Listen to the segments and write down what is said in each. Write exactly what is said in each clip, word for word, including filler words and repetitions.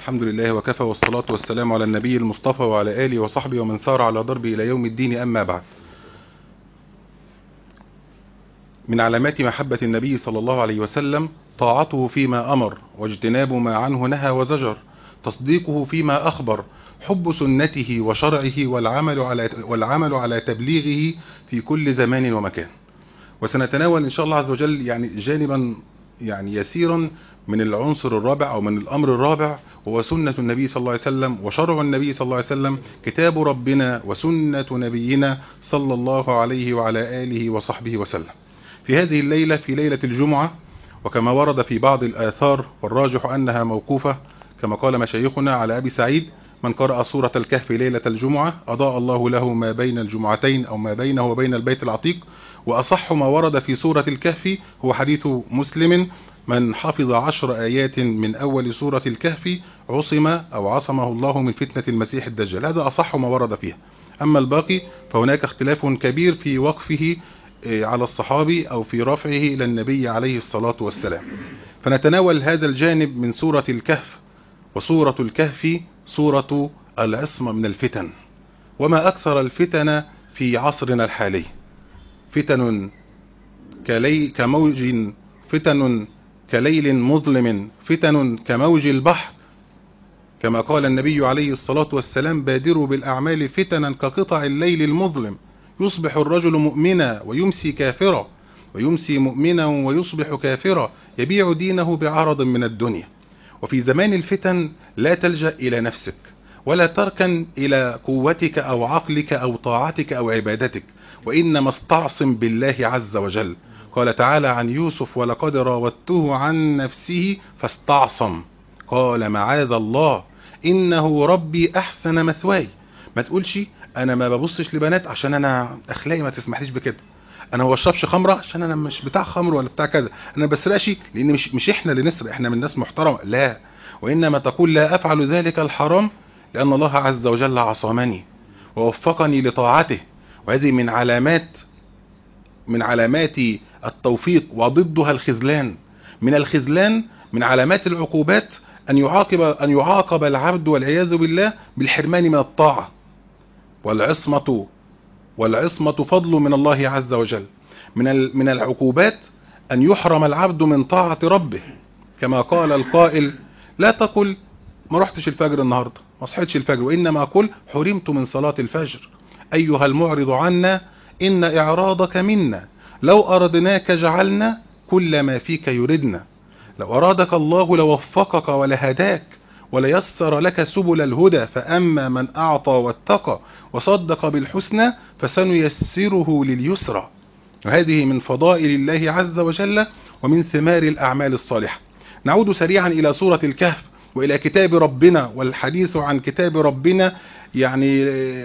الحمد لله وكفى، والصلاة والسلام على النبي المصطفى وعلى آله وصحبه ومن سار على ضربه إلى يوم الدين. أما بعد، من علامات محبة النبي صلى الله عليه وسلم طاعته فيما أمر، واجتناب ما عنه نهى وزجر، تصديقه فيما أخبر، حب سنته وشرعه والعمل على والعمل على تبليغه في كل زمان ومكان. وسنتناول إن شاء الله عز وجل يعني جانبا يعني يسيرا من العنصر الرابع أو من الأمر الرابع، وهو سنة النبي صلى الله عليه وسلم وشرع النبي صلى الله عليه وسلم، كتاب ربنا وسنة نبينا صلى الله عليه وعلى آله وصحبه وسلم. في هذه الليلة، في ليلة الجمعة، وكما ورد في بعض الآثار والراجح أنها موقوفة كما قال مشايخنا على أبي سعيد: من قرأ سورة الكهف ليلة الجمعة أضاء الله له ما بين الجمعتين أو ما بينه وبين البيت العتيق. وأصح ما ورد في سورة الكهف هو حديث مسلم: من حفظ عشر آيات من أول سورة الكهف عصم أو عصمه الله من فتنة المسيح الدجال. هذا أصح ما ورد فيها. أما الباقي فهناك اختلاف كبير في وقفه على الصحابي أو في رفعه إلى النبي عليه الصلاة والسلام. فنتناول هذا الجانب من سورة الكهف. وسورة الكهف سورة العصمة من الفتن، وما أكثر الفتن في عصرنا الحالي. فتن كلي كموج فتن كليل مظلم، فتن كموج البحر، كما قال النبي عليه الصلاة والسلام: بادروا بالأعمال فتنا كقطع الليل المظلم، يصبح الرجل مؤمنا ويمسي كافرا، ويمسي مؤمنا ويصبح كافرا، يبيع دينه بعرض من الدنيا. وفي زمان الفتن لا تلجأ إلى نفسك، ولا تركن إلى قوتك أو عقلك أو طاعتك أو عبادتك، وإنما استعصم بالله عز وجل. قال تعالى عن يوسف: ولقد راودته عن نفسه فاستعصم، قال معاذ الله إنه ربي أحسن مثواي. ما تقولش أنا ما ببصش لبنات عشان أنا أخلاقي ما تسمحليش بكده، أنا ما بشربش خمرة عشان أنا مش بتاع خمر ولا بتاع كذا، أنا ما بسرقش لأن مش, مش إحنا اللي نسرق، إحنا من ناس محترمة. لا، وإنما تقول لا أفعل ذلك الحرام لأن الله عز وجل عصمني ووفقني لطاعته. وهذه من علامات من علامات التوفيق، وضدها الخذلان. من الخذلان، من علامات العقوبات، أن يعاقب أن يعاقب العبد والعياذ بالله بالحرمان من الطاعة. والعصمة والعصمة فضل من الله عز وجل. من من العقوبات أن يحرم العبد من طاعة ربه، كما قال القائل: لا تقل ما رحتش الفجر النهاردة، ما صحيتش الفجر، وإنما قل حرمت من صلاة الفجر. أيها المعرض عنا إن إعراضك منا، لو أردناك جعلنا كل ما فيك يردنا. لو أرادك الله لوفقك ولهداك وليسر لك سبل الهدى، فأما من أعطى واتقى وصدق بالحسنى فسنيسره لليسرى. وهذه من فضائل الله عز وجل ومن ثمار الأعمال الصالحة. نعود سريعا إلى سورة الكهف وإلى كتاب ربنا. والحديث عن كتاب ربنا يعني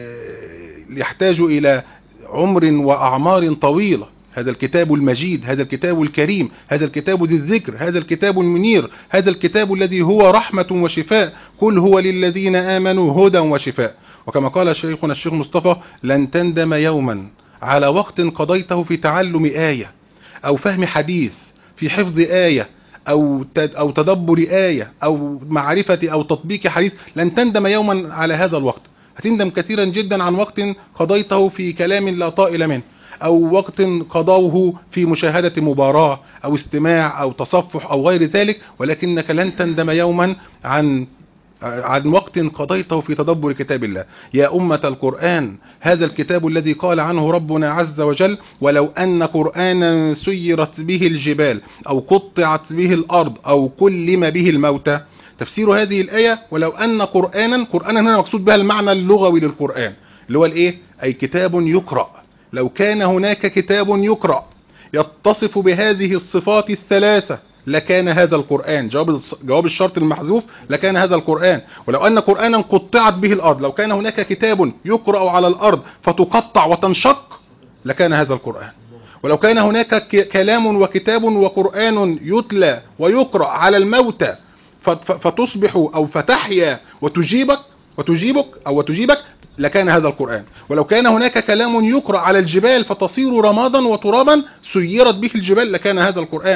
يحتاج إلى عمر وأعمار طويلة. هذا الكتاب المجيد، هذا الكتاب الكريم، هذا الكتاب ذي الذكر، هذا الكتاب المنير، هذا الكتاب الذي هو رحمة وشفاء. قل هو للذين آمنوا هدى وشفاء. وكما قال شيخنا الشيخ مصطفى: لن تندم يوما على وقت قضيته في تعلم آية أو فهم حديث، في حفظ آية أو أو تدبر آية أو معرفة أو تطبيق حديث. لن تندم يوما على هذا الوقت. هتندم كثيرا جدا عن وقت قضيته في كلام لا طائل منه، أو وقت قضوه في مشاهدة مباراة أو استماع أو تصفح أو غير ذلك، ولكنك لن تندم يوما عن عن وقت قضيته في تدبر كتاب الله. يا أمة القرآن، هذا الكتاب الذي قال عنه ربنا عز وجل: ولو أن قرآنا سيرت به الجبال أو قطعت به الأرض أو كلم به الموتى. تفسير هذه الآية: ولو أن قرآنا، قرآنا هنا مقصود بها المعنى اللغوي للقرآن، اللي هو الإيه؟ أي كتاب يقرأ. لو كان هناك كتاب يقرأ يتصف بهذه الصفات الثلاثة لكان هذا القرآن. جواب جواب الشرط المحذوف: لكان هذا القرآن. ولو أن قرآنا قطعت به الأرض، لو كان هناك كتاب يقرأ على الأرض فتقطع وتنشق لكان هذا القرآن. ولو كان هناك كلام وكتاب وقرآن يتلى ويقرأ على الموتى فتصبح أو فتحيا وتجيبك وتجيبك أو وتجيبك لكان هذا القرآن. ولو كان هناك كلام يقرأ على الجبال فتصير رمادا وترابا سيرت به الجبال لكان هذا القرآن.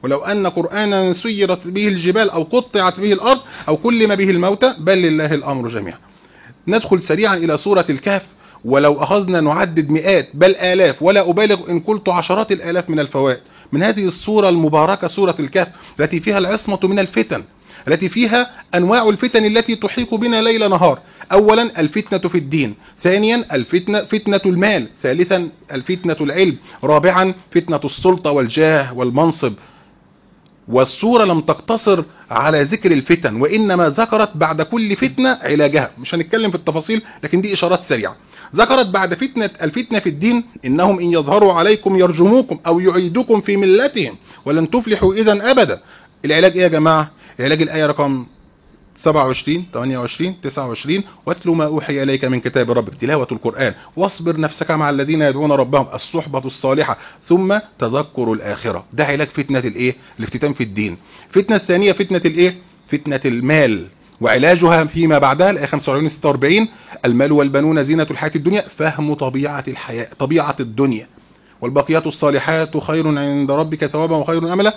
ولو أن قرآنا سيرت به الجبال أو قطعت به الأرض أو كلم به الموتى بل لله الأمر جميعا. ندخل سريعا إلى سورة الكهف، ولو أخذنا نعدد مئات بل آلاف ولا أبالغ إن قلت عشرات الآلاف من الفوائد من هذه السورة المباركة سورة الكهف، التي فيها العصمة من الفتن، التي فيها أنواع الفتن التي تحيق بنا ليل نهار. أولا الفتنة في الدين، ثانيا الفتنة فتنة المال، ثالثا الفتنة العلم، رابعا فتنة السلطة والجاه والمنصب. والسورة لم تقتصر على ذكر الفتن، وإنما ذكرت بعد كل فتنة علاجها. مش هنتكلم في التفاصيل لكن دي إشارات سريعة. ذكرت بعد فتنة الفتنة في الدين إنهم إن يظهروا عليكم يرجموكم أو يعيدوكم في ملتهم ولن تفلحوا إذا أبدا. العلاج إيه يا جماعة؟ العلاج الآية رقم سبعة وعشرين ثمانية وعشرين تسعة وعشرين واتل ما أوحي إليك من كتاب ربك، تلاوة القرآن، واصبر نفسك مع الذين يدعون ربهم، الصحبة الصالحة، ثم تذكر الآخرة. ده علاج فتنة الإيه؟ الافتتان في الدين. فتنة الثانية فتنة الإيه؟ فتنة المال، وعلاجها فيما بعدها الآية خمسة وأربعين ستة وأربعين المال والبنون زينة الحياة الدنيا، فهم طبيعة الحياة طبيعة الدنيا، والبقيات الصالحات خير عند ربك ثوابا وخير أملا،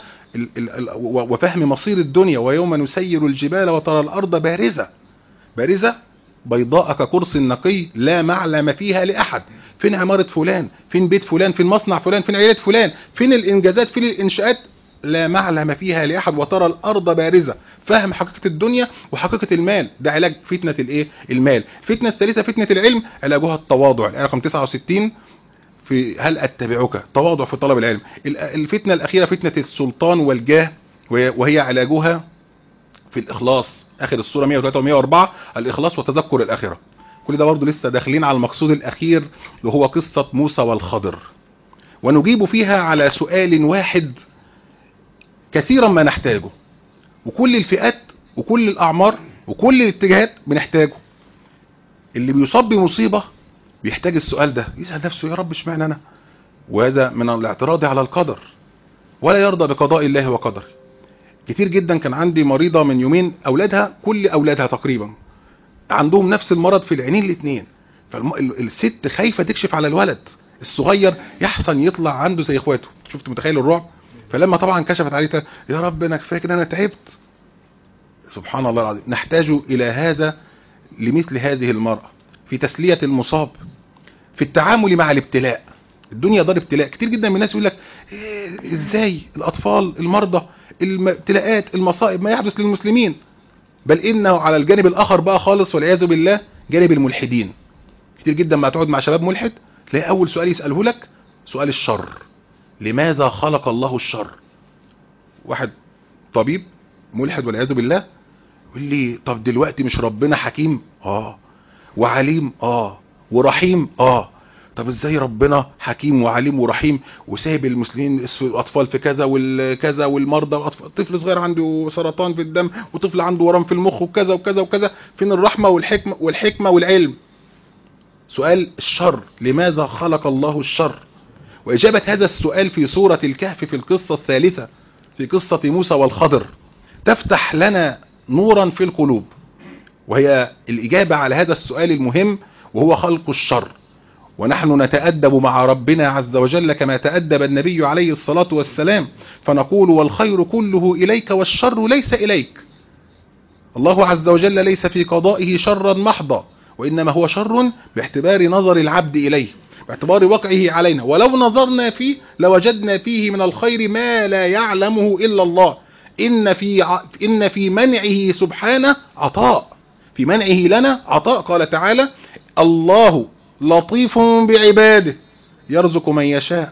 وفهم مصير الدنيا. ويوم نسير الجبال وترى الأرض بارزة بارزة بيضاء كقرص نقي لا معلم فيها لأحد. فين عمارة فلان؟ فين بيت فلان؟ فين مصنع فلان؟ فين عيلة فلان؟ فين الإنجازات؟ فين الإنشاءات؟ لا معلم فيها لأحد. وترى الأرض بارزة، فهم حقيقة الدنيا وحقيقة المال. ده علاج فتنة الإيه؟ المال. فتنة الثالثة فتنة العلم، علاجها التواضع، الآية رقم تسعة وستين في هل أتبعك، تواضع في طلب العلم. الفتنة الأخيرة فتنة السلطان والجاه، وهي علاجها في الإخلاص، آخر السورة مئة وثلاثة ومئة وأربعة، الإخلاص وتذكر الآخرة. كل ده برضو لسه داخلين على المقصود الأخير وهو قصة موسى والخضر، ونجيب فيها على سؤال واحد كثيرا ما نحتاجه، وكل الفئات وكل الأعمار وكل الاتجاهات بنحتاجه. اللي بيصاب بمصيبة بيحتاج السؤال ده، يسأل نفسه يا رب اشمعنى أنا؟ وهذا من الاعتراض على القدر، ولا يرضى بقضاء الله وقدره. كتير جدا كان عندي مريضة من يومين، أولادها كل أولادها تقريبا عندهم نفس المرض في العينين الاثنين، فالست خايفة تكشف على الولد الصغير يحسن يطلع عنده زي اخواته. شفت متخيل الرعب؟ فلما طبعا كشفت عليه يا رب انا كفايه كده انا تعبت. سبحان الله العظيم. نحتاج الى هذا لمثل هذه المرأة في تسلية المصاب، في التعامل مع الابتلاء. الدنيا دار ابتلاء. كتير جدا من الناس يقول لك إيه ازاي الاطفال المرضى الابتلاءات المصائب ما يحدث للمسلمين، بل انه على الجانب الاخر بقى خالص والعياذ بالله جانب الملحدين. كتير جدا ما تقعد مع شباب ملحد تلاقي اول سؤال يسأله لك سؤال الشر، لماذا خلق الله الشر؟ واحد طبيب ملحد والعياذ بالله يقول لي طب دلوقتي مش ربنا حكيم؟ اه. وعليم؟ اه. ورحيم؟ اه. طب ازاي ربنا حكيم وعليم ورحيم وسايب المسلمين الاطفال في كذا والكذا والمرضى والاطفال، طفل صغير عنده سرطان في الدم وطفل عنده ورم في المخ وكذا وكذا وكذا، فين الرحمة والحكمة والحكمة والعلم؟ سؤال الشر، لماذا خلق الله الشر؟ وإجابة هذا السؤال في سورة الكهف في القصة الثالثة في قصة موسى والخضر تفتح لنا نورا في القلوب، وهي الإجابة على هذا السؤال المهم وهو خلق الشر. ونحن نتأدب مع ربنا عز وجل كما تأدب النبي عليه الصلاة والسلام، فنقول والخير كله إليك والشر ليس إليك. الله عز وجل ليس في قضائه شرا محضا، وإنما هو شر باعتبار نظر العبد إليه، باعتبار وقعه علينا. ولو نظرنا فيه لوجدنا فيه من الخير ما لا يعلمه إلا الله. إن في ع... إن في منعه سبحانه عطاء، في منعه لنا عطاء. قال تعالى الله لطيف بعباده يرزق من يشاء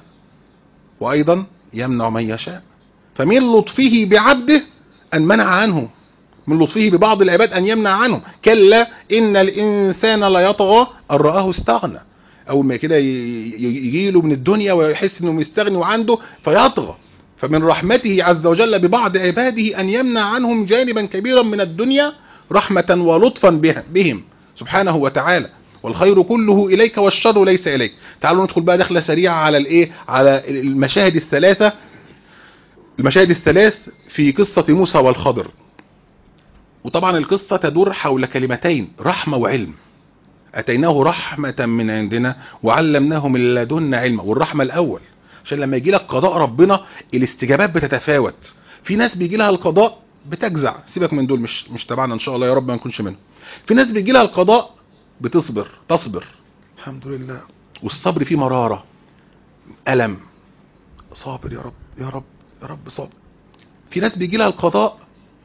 وأيضا يمنع من يشاء. فمن لطفه بعبده أن منع عنه، من لطفه ببعض العباد أن يمنع عنه. كلا إن الإنسان لا يطغى أن رآه استغنى. أول ما كده يجيله من الدنيا ويحس أنه مستغني وعنده فيطغى. فمن رحمته عز وجل ببعض عباده أن يمنع عنهم جانبا كبيرا من الدنيا رحمة ولطفا بهم سبحانه وتعالى. والخير كله إليك والشر ليس إليك. تعالوا ندخل بقى دخلة سريعة على الإيه؟ على المشاهد الثلاثة، المشاهد الثلاث في قصة موسى والخضر. وطبعا القصة تدور حول كلمتين، رحمة وعلم. أتيناه رحمة من عندنا وعلمناه من لدنا علما. والرحمة الأول عشان لما يجي لك قضاء ربنا الاستجابات بتتفاوت. في ناس بيجي لها القضاء بتجزع، سيبك من دول، مش مش تبعنا ان شاء الله، يا رب ما نكونش منهم. في ناس بيجي لها القضاء بتصبر، تصبر الحمد لله، والصبر فيه مرارة ألم، صابر يا رب يا رب يا رب صابر. في ناس بيجي لها القضاء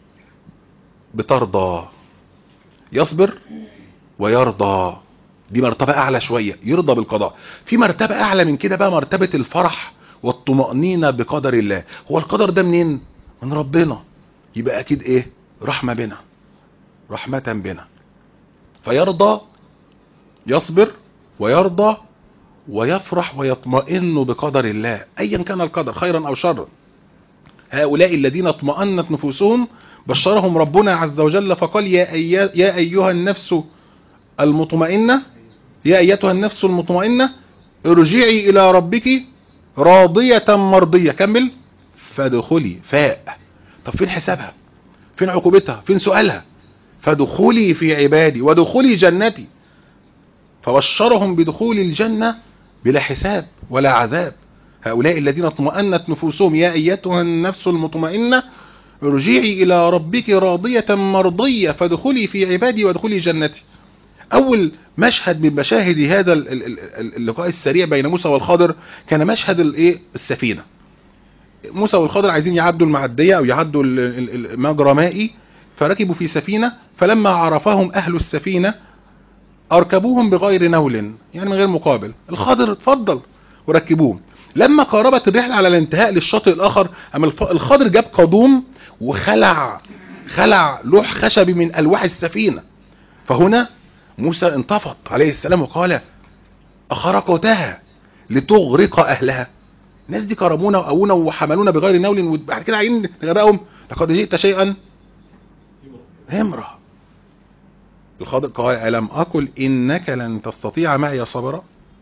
بترضى، يصبر ويرضى، دي مرتبة اعلى شوية، يرضى بالقضاء. في مرتبة اعلى من كده بقى، مرتبة الفرح والطمأنينة بقدر الله. هو القدر ده منين؟ من ربنا، يبقى اكيد ايه؟ رحمة بنا، رحمة بنا. فيرضى، يصبر ويرضى ويفرح ويطمئن بقدر الله ايا كان القدر خيرا او شرا. هؤلاء الذين اطمأنت نفوسهم بشرهم ربنا عز وجل فقال يا, أي... يا ايها النفس المطمئنة، يا ايتها النفس المطمئنة ارجعي الى ربك راضية مرضية. كمل، فادخلي. فاء، طب فين حسابها؟ فين عقوبتها؟ فين سؤالها؟ فادخلي في عبادي وادخلي جنتي. فبشرهم بدخول الجنة بلا حساب ولا عذاب. هؤلاء الذين اطمأنت نفوسهم يا ايتها النفس المطمئنة ارجعي الى ربك راضية مرضية فادخلي في عبادي وادخلي جنتي. اول مشهد من مشاهد هذا اللقاء السريع بين موسى والخضر كان مشهد الايه؟ السفينة. موسى والخضر عايزين يعدوا المعدية او يعدوا المجرى مائي، فركبوا في سفينة، فلما عرفهم اهل السفينة اركبوهم بغير نول، يعني من غير مقابل. الخضر اتفضل وركبوهم. لما قاربت الرحلة على الانتهاء للشاطئ الاخر، اما الخضر جاب قدوم وخلع خلع لوح خشبي من الواح السفينة. فهنا موسى انتفض عليه السلام وقال اخرقتها لتغرق اهلها؟ الناس دي كرمونا وقوونا وحملونا بغير نول وبعد كده عايزين نغرقهم؟ لقد جئت شيئا امرا. الخضر قال ألم أقل إنك لن تستطيع معي صبرا؟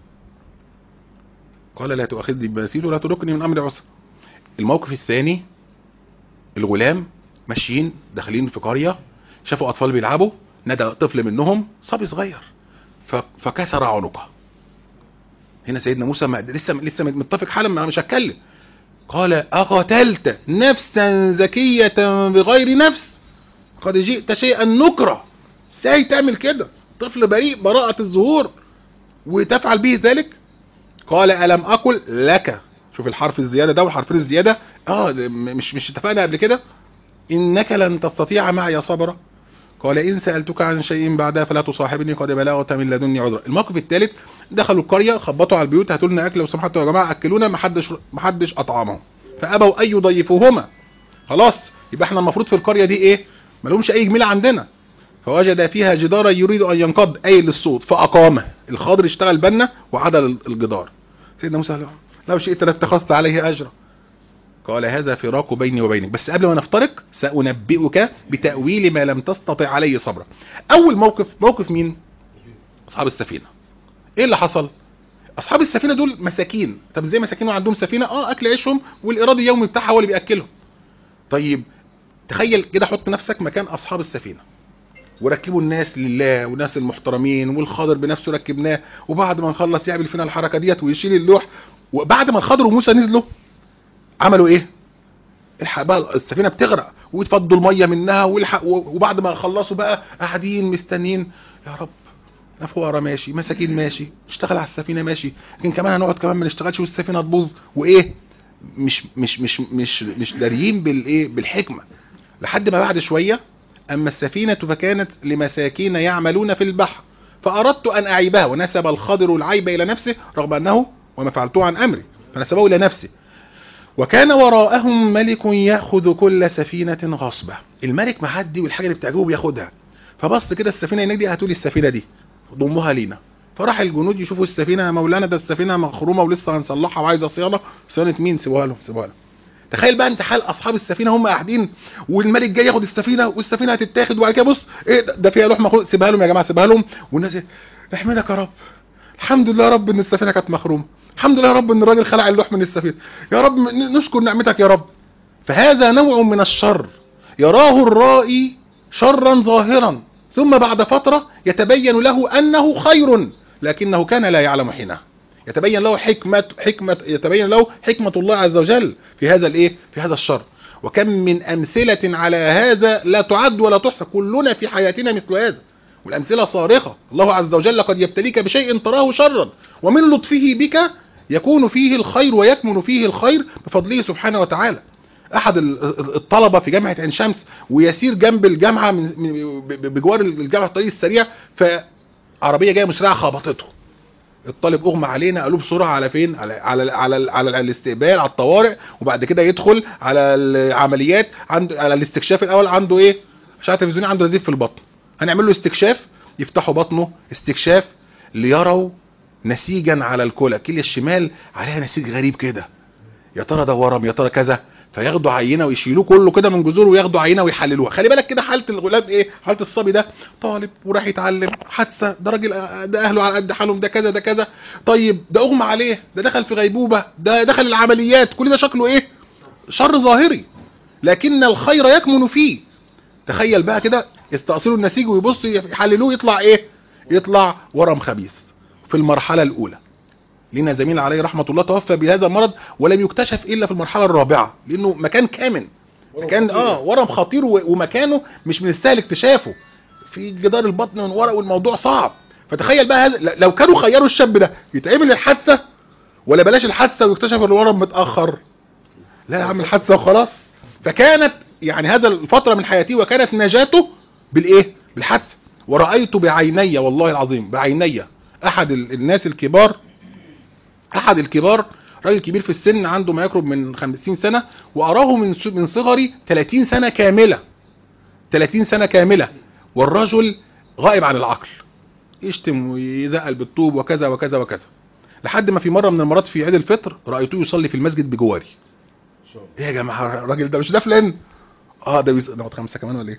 قال لا تؤاخذني بما نسيت ولا تركني من أمر عسر. الموقف الثاني، الغلام ماشيين داخلين في قرية، شافوا أطفال بيلعبوا، ندى طفل منهم صبي صغير فكسر عنقه. هنا سيدنا موسى لسه لسه متفق حالا، ما مش هتكلم. قال أقتلت نفسا زكية بغير نفس قد جئت شيئا نكرا؟ ازاي تعمل كده؟ طفل بريء براءة الظهور وتفعل به ذلك؟ قال ألم أقل لك، شوف الحرف الزيادة ده والحرفين الزيادة، اه مش مش اتفقنا قبل كده؟ إنك لن تستطيع معي صبرا. قال إن سألتك عن شيء بعدها فلا تصاحبني قد بلغت من لدني عذرا. الموقف الثالث، دخلوا القرية، خبطوا على البيوت، هاتوا لنا أكل لو سمحتوا يا جماعة أكلونا، محدش محدش أطعمهم، فأبوا أن يضيفوهما. خلاص يبقى احنا المفروض في القرية دي إيه؟ ما لهمش أي جميلة عندنا. فوجد فيها جدارا يريد أن ينقض، أي للصوت، فأقامه. الخضر اشتغل بنا وعدل الجدار. سيدنا موسى لو شئت لاتخذت عليه أجرا. قال هذا فراق بيني وبينك، بس قبل ما نفترق سأنبئك بتأويل ما لم تستطع عليه صبرا. أول موقف، موقف مين؟ أصحاب السفينة. إيه اللي حصل؟ أصحاب السفينة دول مساكين. طب إزاي مساكين وعندهم سفينة؟ آه أكل عيشهم والإيراد اليومي بتاعها هو اللي بيأكلهم. طيب تخيل كده، حط نفسك مكان أصحاب السفينة، وركبوا الناس لله والناس المحترمين، والخضر بنفسه ركبناه، وبعد ما نخلص يعمل فينا الحركة ديت ويشيل اللوح. وبعد ما الخضر وموسى نزلوا عملوا ايه؟ الحق بقى السفينة بتغرق ويتفضوا المية منها والحق. وبعد ما خلصوا بقى قاعدين مستنين، يا رب فقراء ماشي، مساكين ماشي، نشتغل على السفينة ماشي، لكن كمان هنقعد كمان ما نشتغلش والسفينة تبوظ وايه؟ مش مش مش مش مش داريين بالايه؟ بالحكمة. لحد ما بعد شوية، أما السفينة فكانت لمساكين يعملون في البحر فأردت أن أعيبها، ونسب الخضر العيب إلى نفسه رغم أنه وما فعلته عن أمري، فنسبه إلى نفسه. وكان وراءهم ملك يأخذ كل سفينة غصبة. الملك محدي والحاجة اللي بتعجبه بياخدها. فبص كده السفينة هناك دي، هاتولي السفينة دي ضموها لينا. فراح الجنود يشوفوا السفينة، مولانا ده السفينة مخرومة ولسه هنصلحها وعايزة صيانة. صيانة مين؟ سيبوها لهم سيبوها لهم. تخيل بقى انت حال اصحاب السفينه، هم قاعدين والملك جاي ياخد السفينه والسفينه هتتاخد، وبعد كده بص ايه ده, ده فيها لوح مخروم، سيبها لهم يا جماعه سيبها لهم. والناس احمدك يا رب، الحمد لله يا رب ان السفينه كانت مخرومه، الحمد لله يا رب ان الراجل خلع اللوح من السفينه، يا رب نشكر نعمتك يا رب. فهذا نوع من الشر يراه الرائي شرا ظاهرا، ثم بعد فتره يتبين له انه خير لكنه كان لا يعلم حينها. يتبين له حكمة حكمة يتبين له حكمة الله عز وجل في هذا الايه في هذا الشر. وكم من أمثلة على هذا لا تعد ولا تحصى، كلنا في حياتنا مثل هذا، والأمثلة صارخة. الله عز وجل قد يبتليك بشيء تراه شرا، ومن لطفه بك يكون فيه الخير ويكمن فيه الخير بفضله سبحانه وتعالى. أحد الطلبة في جامعة عين شمس ويسير جنب الجامعة من بجوار الجامعة الطريق السريع، فعربية جاية مسرعة خبطته. الطالب اغمى علينا، قالوا بسرعه على فين؟ على على على, على الاستقبال، على الطوارئ، وبعد كده يدخل على العمليات، عنده على الاستكشاف الاول، عنده ايه؟ اشعه تلفزيونيه، عنده نزيف في البطن. هنعمل له استكشاف، يفتحوا بطنه استكشاف ليروا نسيجا على الكلى، الكليه الشمال عليها نسيج غريب كده، يا ترى ده ورم، يا ترى كذا. فياخدوا عينه ويشيلوه كله كده من جذوره، وياخدوا عينه ويحللوها. خلي بالك كده حاله الغلام ايه؟ حاله الصبي ده طالب وراح يتعلم، حادثه، ده راجل، ده اهله على قد حالهم، ده كذا ده كذا. طيب ده اغمى عليه، ده دخل في غيبوبه، ده دخل العمليات، كل ده شكله ايه؟ شر ظاهري، لكن الخير يكمن فيه. تخيل بقى كده، يستأصلوا النسيج ويبصوا يحللوه، يطلع ايه؟ يطلع ورم خبيث في المرحله الاولى. لنا زميل عليه رحمة الله توفى بهذا المرض ولم يكتشف إلا في المرحلة الرابعة، لأنه مكان كامن، مكان آه ورم خطير، ومكانه مش من السهل اكتشافه في جدار البطن من ورا، والموضوع صعب. فتخيل بقى هذا، لو كانوا خيروا الشاب ده يتعمل الحادثة ولا بلاش الحادثة ويكتشف الورم متأخر، لا يا عم الحادثة وخلاص. فكانت يعني هذا الفترة من حياتي وكانت نجاته بالإيه؟ بالحادثة. ورأيت بعيني، والله العظيم بعيني، أحد الناس الكبار، احد الكبار، راجل كبير في السن، عنده ما يقرب من خمسين سنة، واراه من من صغري ثلاثين سنة كاملة، ثلاثين سنة كاملة، والرجل غائب عن العقل، يشتم ويزقل بالطوب وكذا وكذا وكذا، لحد ما في مرة من المرات في عيد الفطر رأيته يصلي في المسجد بجواري. ايه يا جماعة الراجل ده مش ده فلان؟ اه ده بيص... نقعد خمسة كمان ولا ايه؟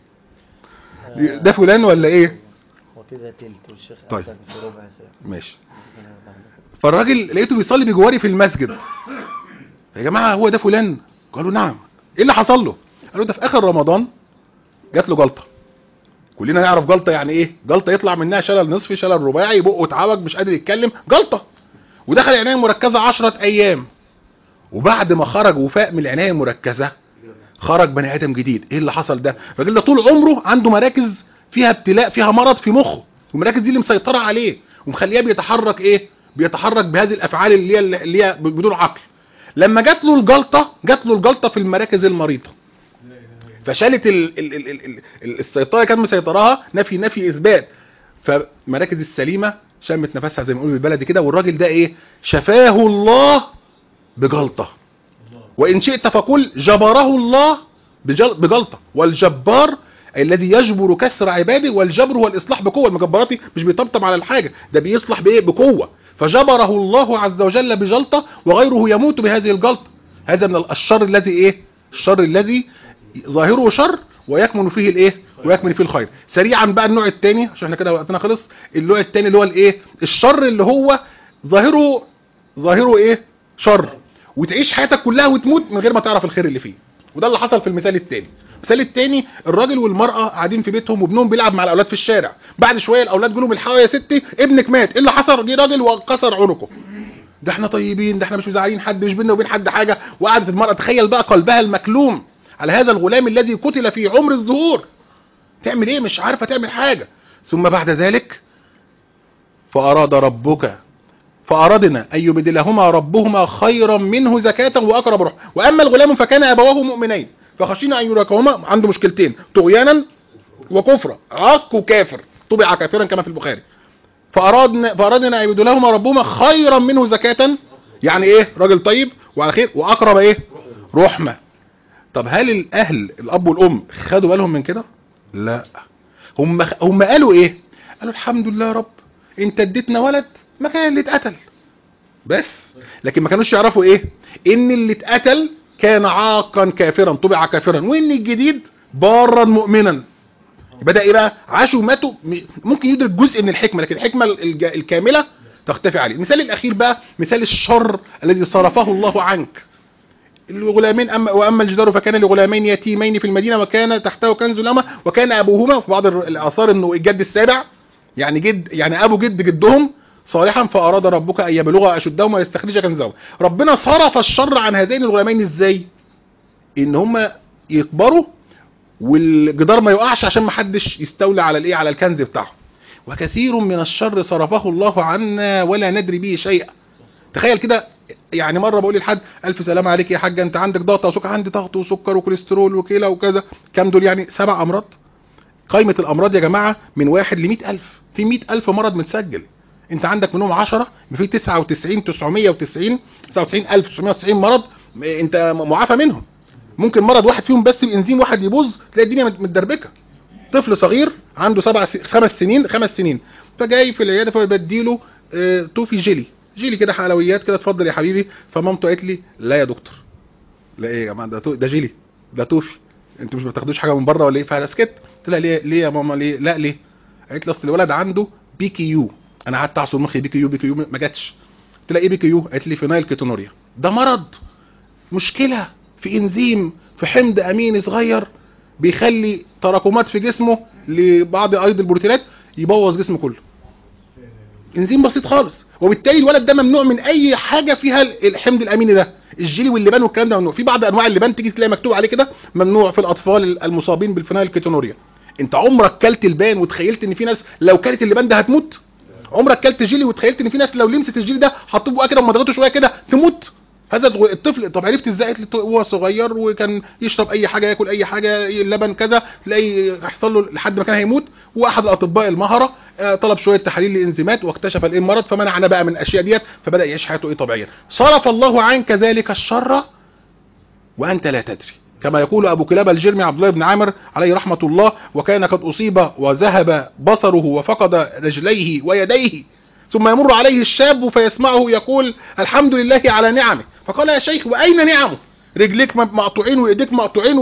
ده فلان ولا ايه؟ وكده تلت والشيخ طيب في ربع ساعة ماشي. فالراجل لقيته بيصلي بجواري في المسجد. يا جماعه هو ده فلان؟ قالوا نعم. ايه اللي حصل له؟ قالوا ده في اخر رمضان جات له جلطه. كلنا نعرف جلطه يعني ايه؟ جلطه يطلع منها شلل نصفي، شلل رباعي، بقه اتعوج، مش قادر يتكلم، جلطه. ودخل العنايه المركزه عشرة ايام، وبعد ما خرج وفاق من العنايه المركزه خرج بني ادم جديد. ايه اللي حصل ده؟ الراجل ده طول عمره عنده مراكز فيها ابتلاء، فيها مرض في مخه، والمراكز دي اللي مسيطره عليه ومخليه بيتحرك ايه؟ بيتحرك بهذه الافعال اللي هي اللي هي بدون عقل. لما جات له الجلطه، جات له الجلطه في المراكز المريضه، فشالت ال ال ال ال ال السيطره كانت مسيطراها، نفي نفي اثبات، فمراكز السليمه شمت نفسها زي ما بنقول بالبلدي كده، والراجل ده ايه؟ شفاه الله بجلطه. وان شئت فقل جبره الله بجلطه. والجبار الذي يجبر كسر عباده، والجبر هو الاصلاح بقوه. المجبراتي مش بيطبطب على الحاجه، ده بيصلح بايه؟ بقوه. فجبره الله عز وجل بجلطه، وغيره يموت بهذه الجلطه. هذا من الشر الذي ايه؟ الشر الذي ظاهره شر ويكمن فيه الايه؟ ويكمن فيه الخير. سريعا بقى النوع الثاني عشان احنا كده وقتنا خلص. النوع الثاني اللي هو الايه؟ الشر اللي هو ظاهره ظاهره ايه؟ شر، وتعيش حياتك كلها وتموت من غير ما تعرف الخير اللي فيه. وده اللي حصل في المثال الثاني. المثال الثاني، الراجل والمرأة قاعدين في بيتهم وابنهم بيلعب مع الاولاد في الشارع. بعد شويه الاولاد جولهم الحقوا يا ستي ابنك مات. ايه اللي حصل؟ جه راجل وكسر عنقه. ده احنا طيبين، ده احنا مش مزعلين حد، مش بيننا وبين حد حاجه. وقعدت المرأة تخيل بقى قلبها المكلوم على هذا الغلام الذي قتل في عمر الظهور، تعمل ايه؟ مش عارفه تعمل حاجه. ثم بعد ذلك فاراد ربك فأردنا أن يبدلهما ربهما خيرا منه زكاة وأقرب رحمة. وأما الغلام فكان أبواه مؤمنين فخشينا أن يراكهما، عنده مشكلتين، طغيانا وكفرا، عاق وكافر، طبع كافرا كما في البخاري. فأردنا فأردنا أن يبدلهما ربهما خيرا منه زكاة، يعني إيه؟ راجل طيب وعلى خير، وأقرب إيه؟ رحمة. طب هل الأهل الأب والأم خدوا بالهم من كده؟ لا. هم هم قالوا إيه؟ قالوا الحمد لله يا رب أنت اديتنا ولد مكان اللي اتقتل بس. لكن ما كانوش يعرفوا ايه؟ ان اللي اتقتل كان عاقا كافرا، طبع كافرا، وان الجديد بارا مؤمنا. بدأ ايه بقى؟ عاشوا وماتوا. ممكن يدرك جزء من الحكمة، لكن الحكمة الكاملة تختفي عليه. المثال الاخير بقى مثال الشر الذي صرفه الله عنك. الغلامين أما واما الجدار فكان لغلامين يتيمين في المدينة وكان تحته كنز لهما وكان ابوهما، في بعض الاثار انه الجد السابع، يعني جد يعني ابو جد جدهم صالحا فاراد ربك ان يبلغ اشدهم ويستخرج كنزهم. ربنا صرف الشر عن هذين الغلامين ازاي؟ ان هم يكبروا والجدار ما يقعش عشان ما حدش يستولى على الايه، على الكنز بتاعهم. وكثير من الشر صرفه الله عنا ولا ندري به شيئا. تخيل كده، يعني مره بقول لحد الف سلام عليك يا حاجه، انت عندك ضغط وسكر؟ عندي ضغط وسكر وكوليسترول وكلى وكذا. كام دول يعني؟ سبع امراض. قائمه الامراض يا جماعه من واحد ل مئة ألف، في مئة ألف مرض متسجل، انت عندك منهم عشرة، في تسعة وتسعين تسعمية وتسعين تسعة وتسعين ألف تسعمية وتسعين مرض انت معافى منهم. ممكن مرض واحد فيهم بس بانزيم واحد يبوظ تلاقي الدنيا متدربكه. طفل صغير عنده سبع س... خمس سنين خمس سنين فجاي في العياده فبديله اه... توفي جيلي جيلي كده، حلويات كده، اتفضل يا حبيبي. فمامته قالت لي لا يا دكتور. لا ايه يا جماعه، ده تو... ده جيلي، ده توفي، انتوا مش بتاخدوش حاجه من بره ولا ايه؟ فانا سكت. قلت لها ليه ليه يا ماما ليه؟ لا ليه؟ قالت لي اصل الولد عنده بي كي يو. انا قعدت اعصر مخي، بي كي يو بي كي يو ما جاتش. قلت لها ايه بي كي يو؟ قالت لي فينايل كيتونوريا. ده مرض، مشكله في انزيم في حمض اميني صغير بيخلي تراكمات في جسمه لبعض ايض البروتينات يبوظ جسمه كله. انزيم بسيط خالص، وبالتالي الولد ده ممنوع من اي حاجه فيها الحمض الاميني ده. الجيلي واللبان والكلام ده ممنوع. في بعض انواع اللبان تيجي تلاقي مكتوب عليه كده ممنوع في الاطفال المصابين بالفينايل كيتونوريا. انت عمرك كلت اللبان وتخيلت ان في ناس لو كلت اللبان ده هتموت؟ عمرك كلت جيلي وتخيلت ان في ناس لو لمست الجيلي ده حطوه بقى كده وما ضغطوا شويه كده تموت؟ هذا الطفل. طب عرفت ازاي؟ هو صغير وكان يشرب اي حاجه، ياكل اي حاجه، لبن كذا، تلاقي يحصل له لحد ما كان هيموت. واحد الاطباء المهره طلب شويه تحاليل لانزيمات واكتشف الايه المرض، فمنعنا بقى من الاشياء ديت، فبدا يعيش حياته ايه طبيعيه. صرف الله عنك ذلك الشر وانت لا تدري، كما يقول ابو كلابه الجرمي عبد الله بن عامر عليه رحمه الله: وكان قد اصيب وذهب بصره وفقد رجليه ويديه، ثم يمر عليه الشاب فيسمعه يقول الحمد لله على نعمه. فقال يا شيخ واين نعمه؟ رجليك مقطوعين وايديك مقطوعين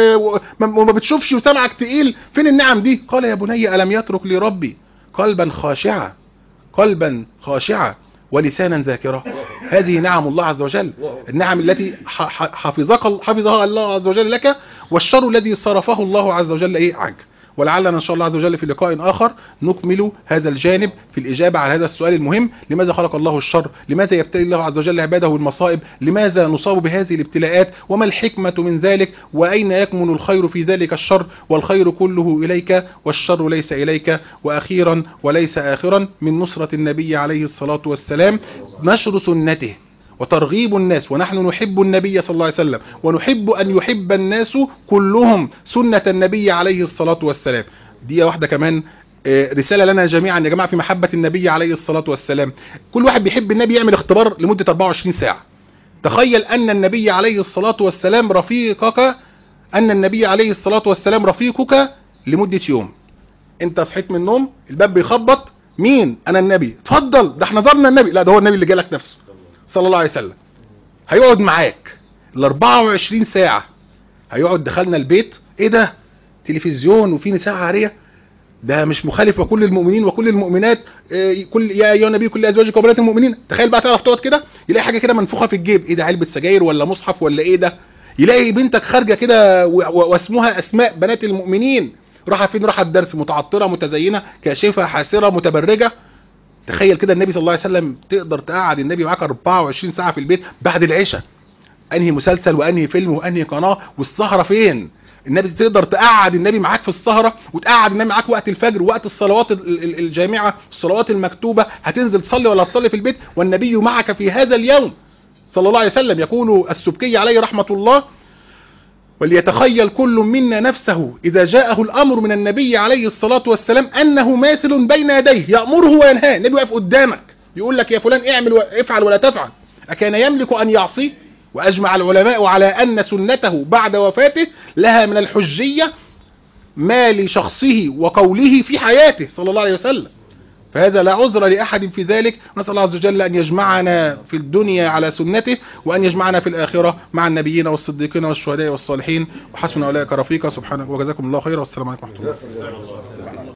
وما بتشوفش وسمعك تقيل، فين النعم دي؟ قال يا بني الم يترك لي ربي قلبا خاشعا قلبا خاشعا ولسانا ذاكرا. هذه نعم الله عز وجل، النعم التي حفظك حفظها الله عز وجل لك، والشر الذي صرفه الله عز وجل ايه عنك. ولعلنا ان شاء الله عز وجل في لقاء اخر نكمل هذا الجانب في الاجابه على هذا السؤال المهم: لماذا خلق الله الشر؟ لماذا يبتلي الله عز وجل عباده بالمصائب؟ لماذا نصاب بهذه الابتلاءات؟ وما الحكمه من ذلك؟ واين يكمن الخير في ذلك الشر؟ والخير كله اليك والشر ليس اليك. واخيرا وليس اخرا، من نصره النبي عليه الصلاه والسلام نشر سنته وترغيب الناس، ونحن نحب النبي صلى الله عليه وسلم ونحب أن يحب الناس كلهم سنة النبي عليه الصلاة والسلام. دي واحدة كمان رسالة لنا جميعا يا جماعة في محبة النبي عليه الصلاة والسلام. كل واحد بيحب النبي يعمل اختبار لمدة أربعة وعشرين ساعة. تخيل أن النبي عليه الصلاة والسلام رفيقك، أن النبي عليه الصلاة والسلام رفيقك لمدة يوم. انت صحيت من النوم الباب بيخبط، مين؟ أنا النبي. اتفضل، ده احنا زرنا النبي. لا، ده هو النبي اللي جالك نفسه صلى الله عليه وسلم. هيقعد معاك ال أربعة وعشرين ساعة. هيقعد، دخلنا البيت، ايه ده؟ تلفزيون وفي نساء عارية، ده مش مخالف وكل المؤمنين وكل المؤمنات إيه كل يا ايها النبي كل ازواجك وبنات المؤمنين. تخيل بقى تعرف تقعد كده يلاقي حاجة كده منفوخة في الجيب، ايه ده؟ علبة سجاير ولا مصحف ولا ايه ده؟ يلاقي بنتك خارجة كده واسمها اسماء بنات المؤمنين، راحة فين؟ راحة الدرس، متعطرة متزينة كاشفة حاسرة متبرجة. تخيل كده النبي صلى الله عليه وسلم تقدر تقعد النبي معاك أربعة وعشرين ساعة في البيت بعد العشاء، انهي مسلسل وانهي فيلم وانهي قناة، والسهرة فين؟ النبي تقدر تقعد النبي معاك في السهرة، وتقعد النبي معاك وقت الفجر وقت الصلوات الجامعة الصلوات المكتوبة، هتنزل تصلي ولا تصلي في البيت والنبي معك في هذا اليوم صلى الله عليه وسلم. يقول السبكي عليه رحمة الله: وليتخيل كل منا نفسه إذا جاءه الأمر من النبي عليه الصلاة والسلام أنه ماثل بين يديه يأمره وينهاه. النبي واقف قدامك يقول لك يا فلان اعمل وافعل ولا تفعل، أكان يملك أن يعصي؟ وأجمع العلماء على أن سنته بعد وفاته لها من الحجية ما لشخصه وقوله في حياته صلى الله عليه وسلم، فهذا لا عذر لأحد في ذلك. نسأل الله عز وجل أن يجمعنا في الدنيا على سنته، وأن يجمعنا في الآخرة مع النبيين والصديقين والشهداء والصالحين، وحسن أولئك رفيقا. سبحانك وجزاكم الله خيرا، والسلام عليكم ورحمة الله.